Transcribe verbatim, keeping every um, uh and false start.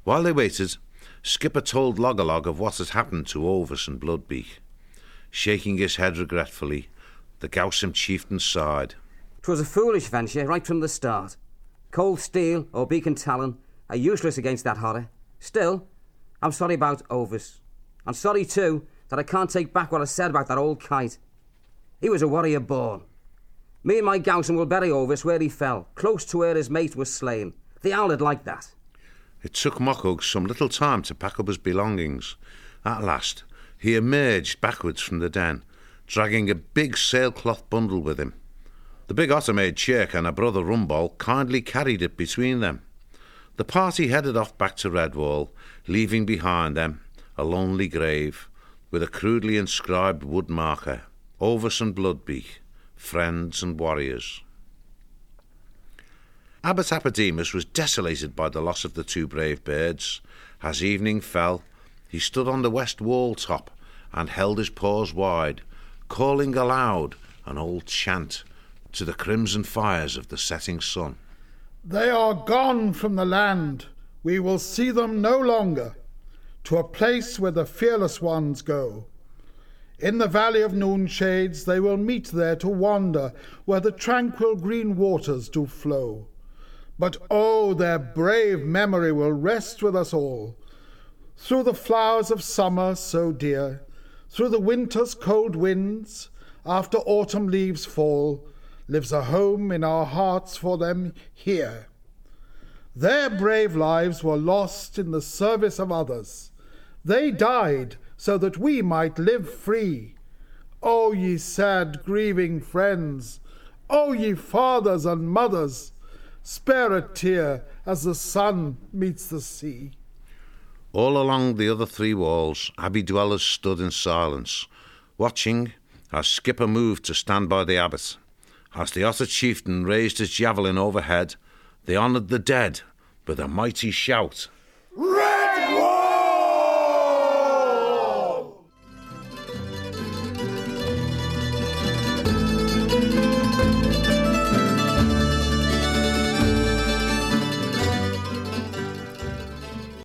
While they waited, Skipper told Loggerlog of what had happened to Ovis and Bloodbeak. Shaking his head regretfully, the Gowsome chieftain sighed. "'Twas a foolish venture right from the start. Cold steel or beak and talon are useless against that horror. Still, I'm sorry about Ovis. I'm sorry, too, that I can't take back what I said about that old kite. He was a warrior born. Me and my Gowsome will bury Ovis where he fell, close to where his mate was slain. The owl had liked that." It took Mochug some little time to pack up his belongings. At last, he emerged backwards from the den, dragging a big sailcloth bundle with him. The big otter-made Chirk and her brother Rumball kindly carried it between them. The party headed off back to Redwall, leaving behind them a lonely grave with a crudely inscribed wood marker, Ovis and Bloodbeak, friends and warriors. Abbot Apodemus was desolated by the loss of the two brave birds. As evening fell, he stood on the west wall top and held his paws wide, calling aloud an old chant to the crimson fires of the setting sun. "They are gone from the land. We will see them no longer. To a place where the fearless ones go. In the valley of Noonshades they will meet there to wander, where the tranquil green waters do flow. But oh, their brave memory will rest with us all. Through the flowers of summer so dear, through the winter's cold winds, after autumn leaves fall, lives a home in our hearts for them here. Their brave lives were lost in the service of others. They died so that we might live free. O ye sad grieving friends, O ye fathers and mothers, spare a tear as the sun meets the sea." All along the other three walls, Abbey dwellers stood in silence, watching as Skipper moved to stand by the abbot. As the otter chieftain raised his javelin overhead, they honoured the dead with a mighty shout.